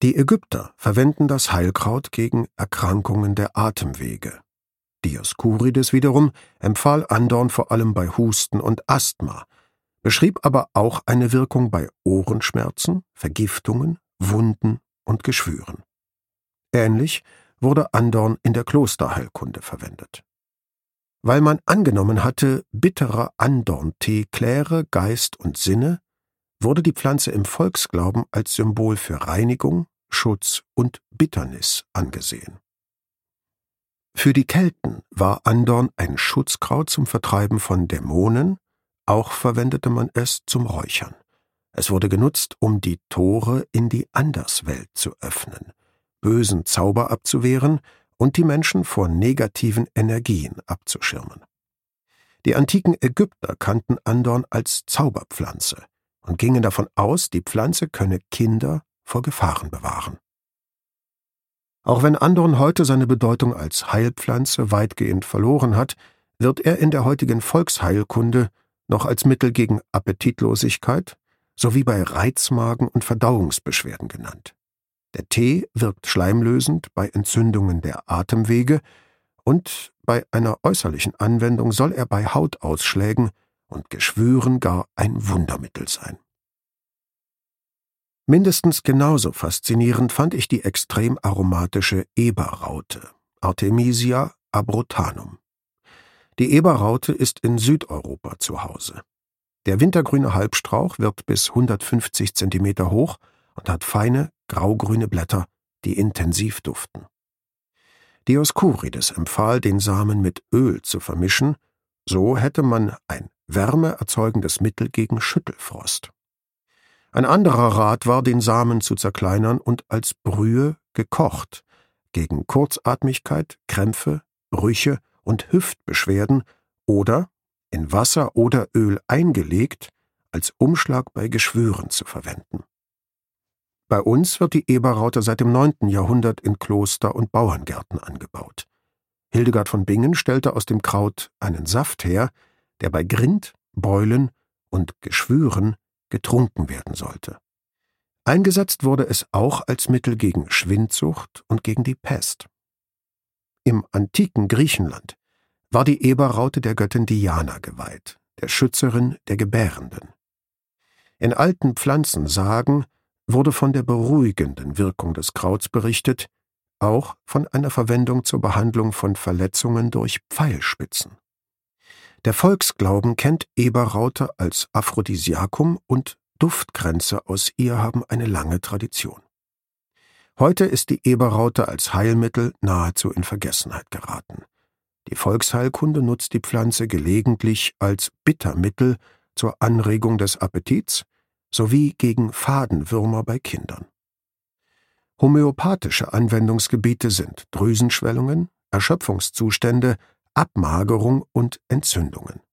Die Ägypter verwenden das Heilkraut gegen Erkrankungen der Atemwege. Dioskurides wiederum empfahl Andorn vor allem bei Husten und Asthma, beschrieb aber auch eine Wirkung bei Ohrenschmerzen, Vergiftungen, Wunden und Geschwüren. Ähnlich wurde Andorn in der Klosterheilkunde verwendet. Weil man angenommen hatte, bitterer Andorntee kläre Geist und Sinne, wurde die Pflanze im Volksglauben als Symbol für Reinigung, Schutz und Bitternis angesehen. Für die Kelten war Andorn ein Schutzkraut zum Vertreiben von Dämonen, auch verwendete man es zum Räuchern. Es wurde genutzt, um die Tore in die Anderswelt zu öffnen, bösen Zauber abzuwehren und die Menschen vor negativen Energien abzuschirmen. Die antiken Ägypter kannten Andorn als Zauberpflanze und gingen davon aus, die Pflanze könne Kinder vor Gefahren bewahren. Auch wenn Andorn heute seine Bedeutung als Heilpflanze weitgehend verloren hat, wird er in der heutigen Volksheilkunde noch als Mittel gegen Appetitlosigkeit sowie bei Reizmagen und Verdauungsbeschwerden genannt. Der Tee wirkt schleimlösend bei Entzündungen der Atemwege und bei einer äußerlichen Anwendung soll er bei Hautausschlägen und Geschwüren gar ein Wundermittel sein. Mindestens genauso faszinierend fand ich die extrem aromatische Eberraute, Artemisia abrotanum. Die Eberraute ist in Südeuropa zu Hause. Der wintergrüne Halbstrauch wird bis 150 Zentimeter hoch und hat feine, graugrüne Blätter, die intensiv duften. Dioskurides empfahl, den Samen mit Öl zu vermischen, so hätte man ein wärmeerzeugendes Mittel gegen Schüttelfrost. Ein anderer Rat war, den Samen zu zerkleinern und als Brühe gekocht, gegen Kurzatmigkeit, Krämpfe, Brüche und Hüftbeschwerden oder, in Wasser oder Öl eingelegt, als Umschlag bei Geschwüren zu verwenden. Bei uns wird die Eberraute seit dem 9. Jahrhundert in Kloster- und Bauerngärten angebaut. Hildegard von Bingen stellte aus dem Kraut einen Saft her, der bei Grind, Beulen und Geschwüren getrunken werden sollte. Eingesetzt wurde es auch als Mittel gegen Schwindsucht und gegen die Pest. Im antiken Griechenland war die Eberraute der Göttin Diana geweiht, der Schützerin der Gebärenden. In alten Pflanzensagen wurde von der beruhigenden Wirkung des Krauts berichtet, auch von einer Verwendung zur Behandlung von Verletzungen durch Pfeilspitzen. Der Volksglauben kennt Eberraute als Aphrodisiakum und Duftkränze aus ihr haben eine lange Tradition. Heute ist die Eberraute als Heilmittel nahezu in Vergessenheit geraten. Die Volksheilkunde nutzt die Pflanze gelegentlich als Bittermittel zur Anregung des Appetits sowie gegen Fadenwürmer bei Kindern. Homöopathische Anwendungsgebiete sind Drüsenschwellungen, Erschöpfungszustände, Abmagerung und Entzündungen.